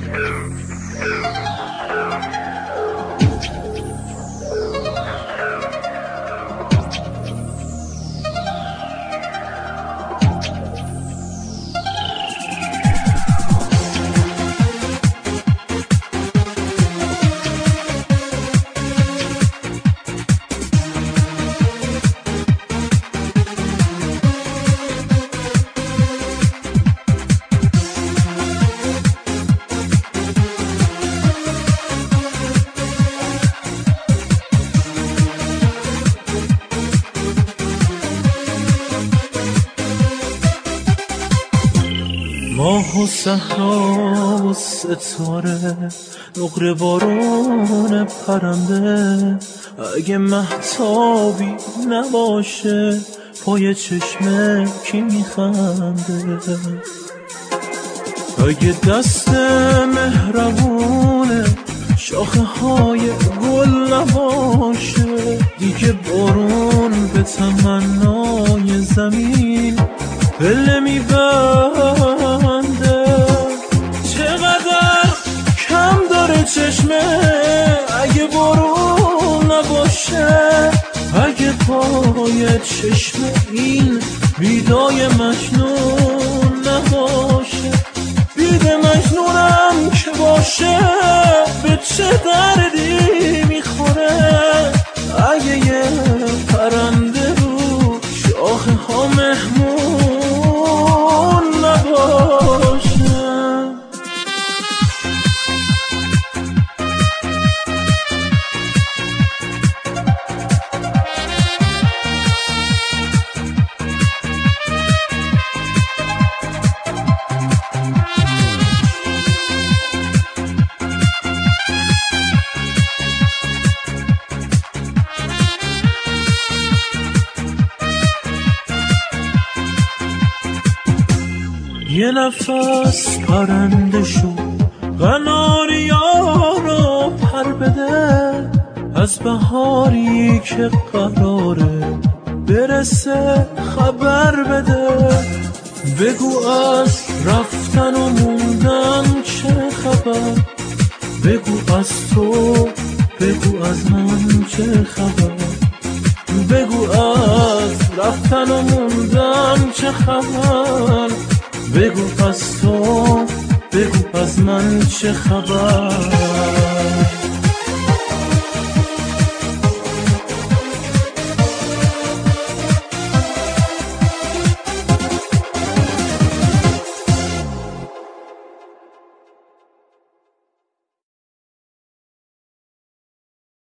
ماه و صحرا و ستاره، نقره بارون پرنده، اگه مهتابی نباشه پای چشم کی میخنده؟ اگه دست مهربونه شاخه های گل نباشه، دیگه بارون به تمنای زمین پله میبنده. چقدر کم داره چشمه اگه بارون نباشه، اگه پای چشم این بیدای مجنون نباشه. بید مجنونم که باشه به چه دردی میخوره، اگه یه پرنده رو شاخه ها مهمون نباشه. یه نفس پرنده شو قناریا رو پر بده، از بهاری که قراره برسه خبر بده. بگو از رفتن و موندن چه خبر، بگو از تو، بگو از من چه خبر. بگو از رفتن و موندن چه خبر، بگو از تو، بگو از من چه خبر.